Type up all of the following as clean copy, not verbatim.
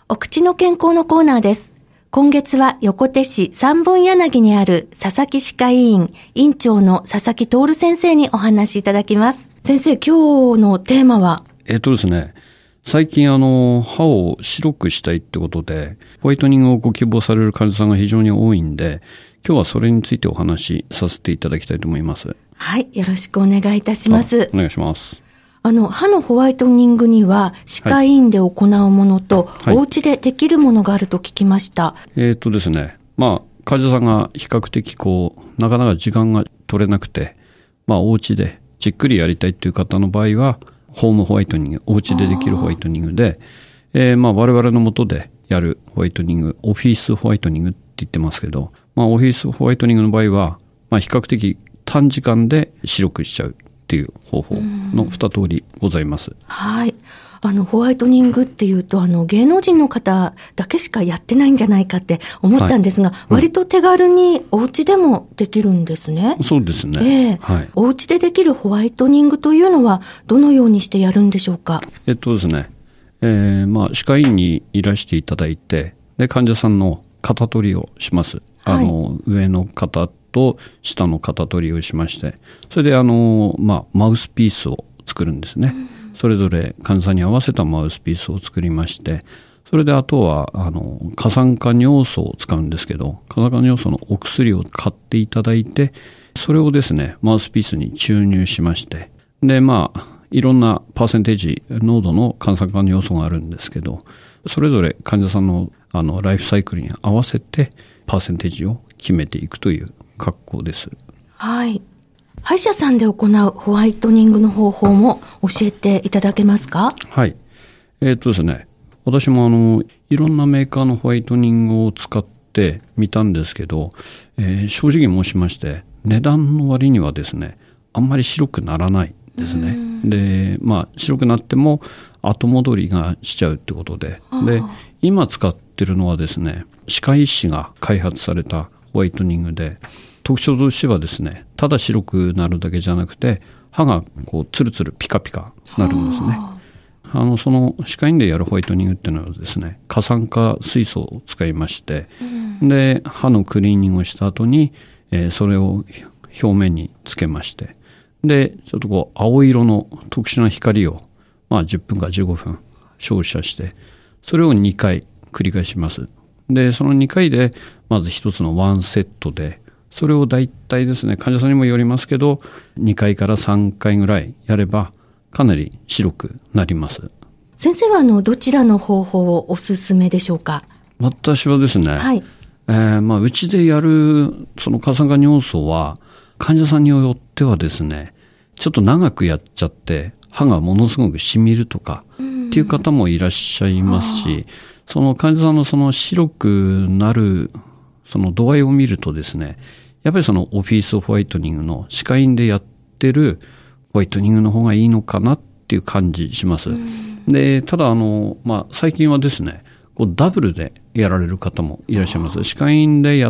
お口の健康のコーナーです。今月は横手市三本柳にある佐々木歯科医院院長の佐々木徹先生にお話しいただきます。先生、今日のテーマはですね、最近歯を白くしたいってことでホワイトニングをご希望される患者さんが非常に多いんで、今日はそれについてお話しさせていただきたいと思います。 はい、よろしくお願いいたします。 お願いします。 歯のホワイトニングには歯科医院で行うものと、お家でできるものがあると聞きました。 ですね、患者さんが比較的なかなか時間が取れなくて、お家でじっくりやりたいっていう方の場合はホームホワイトニング、お家でできるホワイトニングで、我々の下でやるホワイトニング、オフィスホワイトニングって言ってますけど、オフィスホワイトニングの場合は、比較的短時間で白くしちゃうっていう方法の2通りございます。 はい。ホワイトニングっていうと、芸能人の方だけしかやってないんじゃないかって思ったんですが、割と手軽にお家でもできるんですね。 そうですね。 お家でできるホワイトニングというのは、どのようにしてやるんでしょうか。 ですね、歯科医院にいらしていただいて、で、患者さんの肩取りをします。上の肩と下の肩取りをしまして、それでマウスピースを作るんですね。それぞれ患者さんに合わせたマウスピースを作りまして、それであとは過酸化尿素を使うんですけど、過酸化尿素のお薬を買っていただいて、それをですねマウスピースに注入しまして、でいろんなパーセンテージ濃度の過酸化尿素があるんですけど、それぞれ患者さんのライフサイクルに合わせてパーセンテージを決めていくという格好です。 はい。歯医者さんで行うホワイトニングの方法も教えていただけますか？ はい。ですね、私もいろんなメーカーのホワイトニングを使ってみたんですけど、正直申しまして値段の割にはですね、あんまり白くならないですね。で、白くなっても後戻りがしちゃうってことで、今使ってるのはですね、歯科医師が開発されたホワイトニングで、特徴としてはですね、ただ白くなるだけじゃなくて、歯がツルツルピカピカなるんですね。その歯科医院でやるホワイトニングっていうのはですね、過酸化水素を使いまして、で歯のクリーニングをした後に、それを表面につけまして、でちょっと青色の特殊な光を、10分か15分照射して、それを2回繰り返します。でその2回でまず1つのワンセットで、それをだいたいですね、患者さんにもよりますけど2回から3回ぐらいやればかなり白くなります。 先生はどちらの方法をおすすめでしょうか？ 私はですね、うちでやるその過酸化尿素は患者さんによってはですね、ちょっと長くやっちゃって歯がものすごくしみるとかっていう方もいらっしゃいますし、その患者さんのその白くなるその度合いを見るとですね、やっぱりそのオフィスホワイトニングの歯科医院でやってるホワイトニングの方がいいのかなっていう感じします。でただ最近はですね、ダブルでやられる方もいらっしゃいます。歯科医院でやって、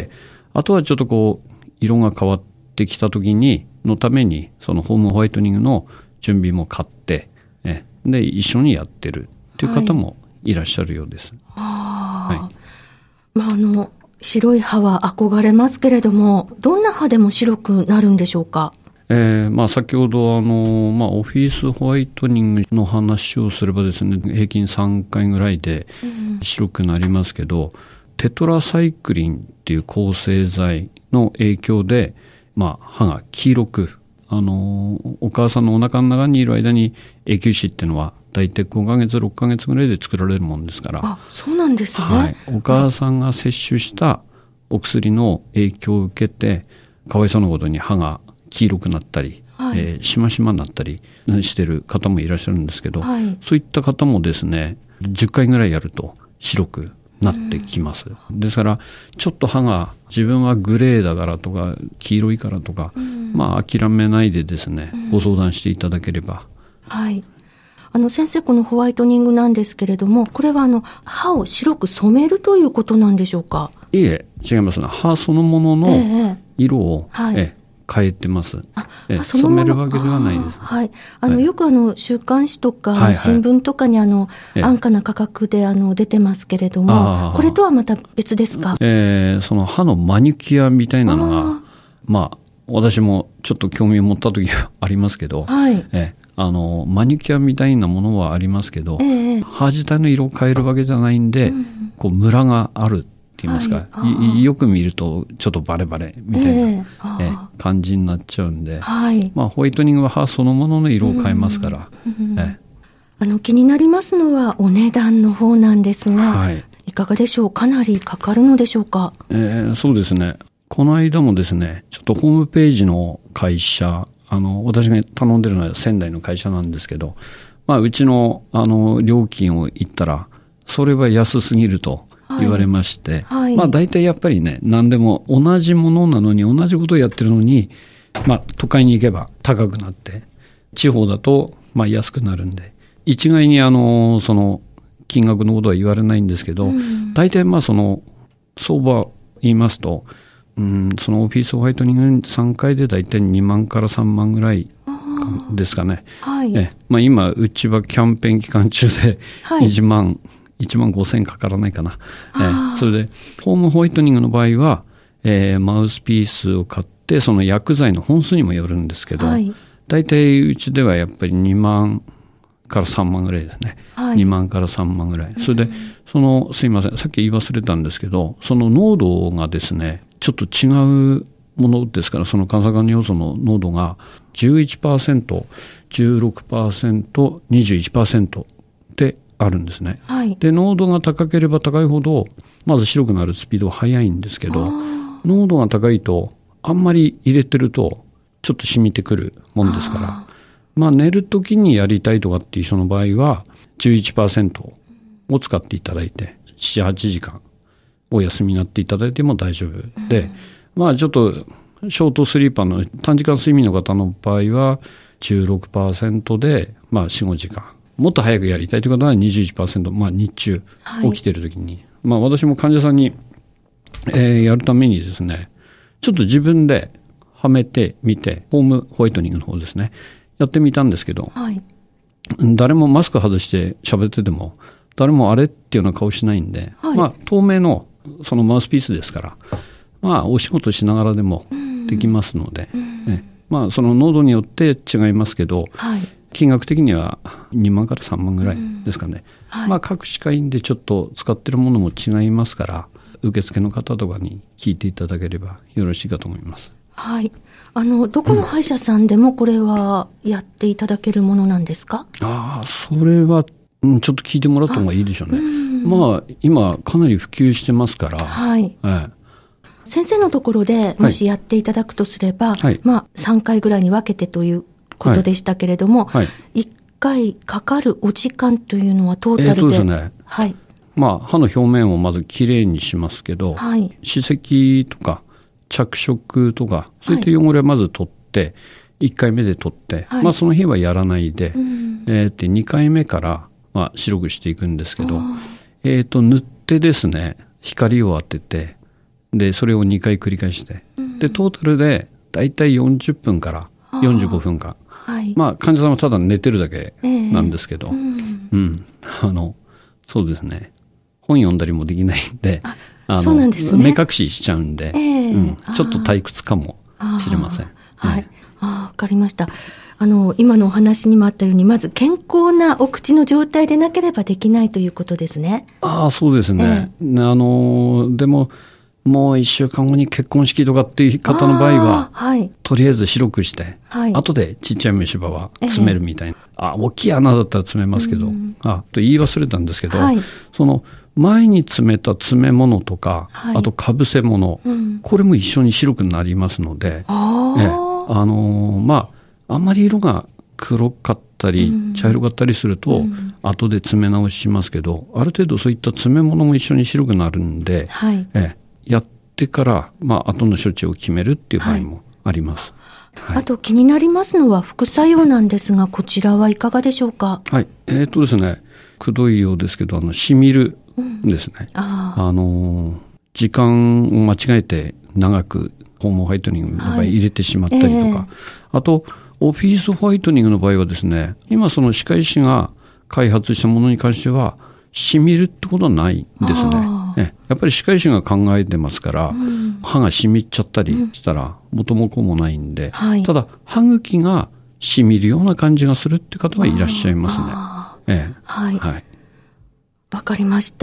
あとはちょっと色が変わってきた時のためにそのホームホワイトニングの準備も買って、で一緒にやってるっていう方もいらっしゃるようです。 白い歯は憧れますけれども、どんな歯でも白くなるんでしょうか？ 先ほどオフィスホワイトニングの話をすればですね、平均3回ぐらいで白くなりますけど、テトラサイクリンっていう抗生剤の影響で、歯が黄色く、お母さんのお腹の中にいる間に永久歯っていうのは大体5ヶ月6ヶ月ぐらいで作られるもんですから。 そうなんですね。 お母さんが摂取したお薬の影響を受けて、かわいそうなことに歯が黄色くなったり、しましまになったりしてる方もいらっしゃるんですけど、そういった方もですね、10回ぐらいやると白くなってきます。ですからちょっと歯が自分はグレーだからとか黄色いからとか、諦めないでですね、ご相談していただければ。 先生、このホワイトニングなんですけれども、これは歯を白く染めるということなんでしょうか？ いえ、違いますね。歯そのものの色を、 変えてます。 その染めるわけではないです。 はい。よく週刊誌とか、新聞とかに安価な価格で出てますけれども、これとはまた別ですか？ その歯のマニキュアみたいなのが、まあ、私もちょっと興味を持った時はありますけど、マニキュアみたいなものはありますけど、歯自体の色を変えるわけじゃないんで、こうムラがあるって言いますか、よく見るとちょっとバレバレみたいな、感じになっちゃうんで、まあ、ホワイトニングは歯そのものの色を変えますから。 気になりますのはお値段の方なんですが、いかがでしょう？かなりかかるのでしょうか？ そうですね。この間もですね、ちょっとホームページの会社、私が頼んでるのは仙台の会社なんですけど、まあ、うちの、料金を言ったら、それは安すぎると言われまして、まあ、大体やっぱりね、何でも同じものなのに、同じことをやってるのに、まあ、都会に行けば高くなって、地方だと、まあ、安くなるんで、一概にその、金額のことは言われないんですけど、大体まあ、その、相場言いますと、そのオフィスホワイトニング3回で大体2万から3万ぐらいですかね。まあ、今、うちはキャンペーン期間中で1万5千かからないかな。それで、ホームホワイトニングの場合は、マウスピースを買って、その薬剤の本数にもよるんですけど、大体うちではやっぱり2万から3万ぐらいですね。2万から3万ぐらい。それで、すいません、さっき言い忘れたんですけど、その濃度がですね、ちょっと違うものですから、そのカンサガン要素の濃度が 11%、16%、21% ってあるんですね。で、濃度が高ければ高いほど、まず白くなるスピードは速いんですけど、濃度が高いと、あんまり入れてると、ちょっと染みてくるもんですから、まあ寝るときにやりたいとかっていう人の場合は、11% を使っていただいて、7、8時間お休みになっていただいても大丈夫で、まあちょっとショートスリーパーの短時間睡眠の方の場合は 16% でまあ 4、5時間。もっと早くやりたいという方は 21%、まあ日中起きているときに、まあ私も患者さんに、やるためにですね、ちょっと自分ではめてみて、ホームホワイトニングの方ですね、やってみたんですけど、誰もマスク外して喋ってても、誰もあれっていうような顔しないんで、まあ透明のそのマウスピースですから、まあお仕事しながらでもできますので、まあその濃度によって違いますけど、金額的には2万から3万ぐらいですかね。まあ各歯科医院でちょっと使ってるものも違いますから、受付の方とかに聞いていただければよろしいかと思います。 どこの歯医者さんでもこれはやっていただけるものなんですか？ それは、ちょっと聞いてもらった方がいいでしょうね。まあ今かなり普及してますから、 先生のところでもしやっていただくとすれば、まあ3回ぐらいに分けてということでしたけれども、1回かかるお時間というのはトータルで、 ですね、まあ歯の表面をまずきれいにしますけど、歯石とか着色とかそういった汚れはまず取って、1回目で取って、まあその日はやらないで、2回目からまあ白くしていくんですけど、塗ってですね、光を当てて、でそれを2回繰り返して、でトータルでだいたい40分から45分間、まあ患者さんはただ寝てるだけなんですけど、そうですね、本読んだりもできないんで、 そうなんですね、 目隠ししちゃうんで、ちょっと退屈かもしれません。 わかりました。今のお話にもあったように、まず健康なお口の状態でなければできないということですね。 そうですね。でも、もう1週間後に結婚式とかっていう方の場合は、とりあえず白くして、後でちっちゃい虫歯は詰めるみたいな。大きい穴だったら詰めますけど、と言い忘れたんですけど、その前に詰めた詰め物とか、あとかぶせ物、これも一緒に白くなりますので、まあ、あんまり色が黒かったり茶色かったりすると、後で詰め直ししますけど、ある程度そういった詰め物も一緒に白くなるんで、やってから、まあ、後の処置を決めるっていう場合もあります。 あと気になりますのは副作用なんですが、こちらはいかがでしょうか？ ですね、くどいようですけど、しみるですね。時間を間違えて長くホームホワイトニングの場合入れてしまったりとか、あとオフィスホワイトニングの場合はですね、今その歯科医師が開発したものに関しては染みるってことはないんですね。やっぱり歯科医師が考えてますから、歯が染みっちゃったりしたら元も子もないんで、ただ歯茎が染みるような感じがするって方はいらっしゃいますね。 わかりました。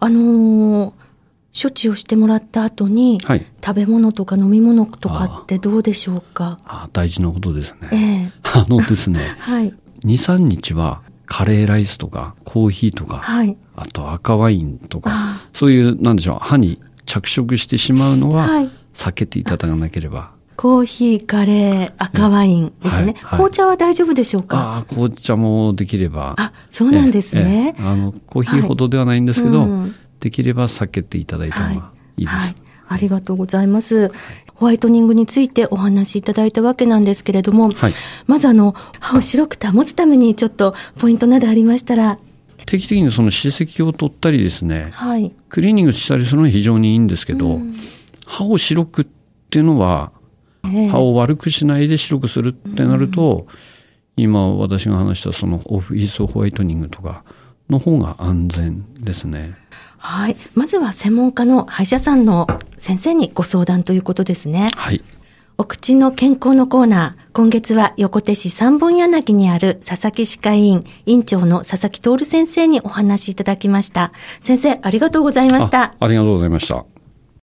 処置をしてもらった後に、食べ物とか飲み物とかってどうでしょうか？ 大事なことですね。ですね、2、3日はカレーライスとかコーヒーとか、あと赤ワインとか、そういうなんでしょう、歯に着色してしまうのは避けていただかなければ。 コーヒー、カレー、赤ワインですね。紅茶は大丈夫でしょうか？ 紅茶もできれば。 そうなんですね。 コーヒーほどではないんですけど、できれば避けていただいた方がいいです。 ありがとうございます。ホワイトニングについてお話しいただいたわけなんですけれども、まず歯を白く保つためにちょっとポイントなどありましたら。 定期的にその歯石を取ったりですね、クリーニングしたりするのは非常にいいんですけど、歯を白くっていうのは、歯を悪くしないで白くするってなると、今私が話したそのオフィスホワイトニングとかの方が安全ですね。 まずは専門家の歯医者さんの先生にご相談ということですね。お口の健康のコーナー、今月は横手市三本柳にある佐々木歯科医院院長の佐々木徹先生にお話しいただきました。先生、ありがとうございました。 ありがとうございました。